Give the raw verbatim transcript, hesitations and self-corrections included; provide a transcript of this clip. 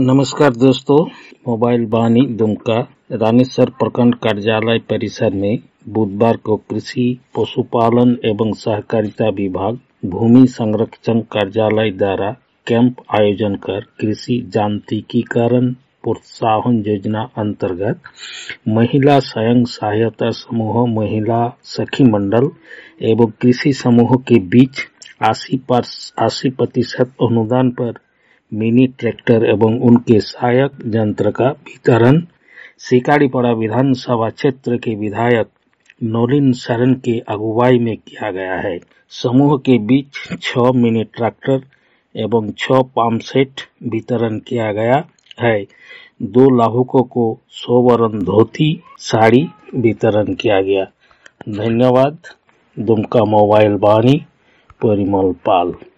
नमस्कार दोस्तों, मोबाइल वाणी दुमका रानीसर प्रखंड कार्यालय परिसर में बुधवार को कृषि, पशुपालन एवं सहकारिता विभाग, भूमि संरक्षण कार्यालय द्वारा कैंप आयोजन कर कृषि यांत्रिकीकरण प्रोत्साहन योजना अंतर्गत महिला स्वयं सहायता समूह, महिला सखी मंडल एवं कृषि समूह के बीच अस्सी प्रतिशत अनुदान पर मिनी ट्रैक्टर एवं उनके सहायक यंत्र का वितरण सिकाड़ीपाड़ा विधानसभा क्षेत्र के विधायक नौलिन शरण के अगुवाई में किया गया है। समूह के बीच छह मिनी ट्रैक्टर एवं छह पंप सेट वितरण किया गया है। दो लाभुकों को सोवर्ण धोती साड़ी वितरण किया गया। धन्यवाद। दुमका मोबाइल वाणी परिमल पाल।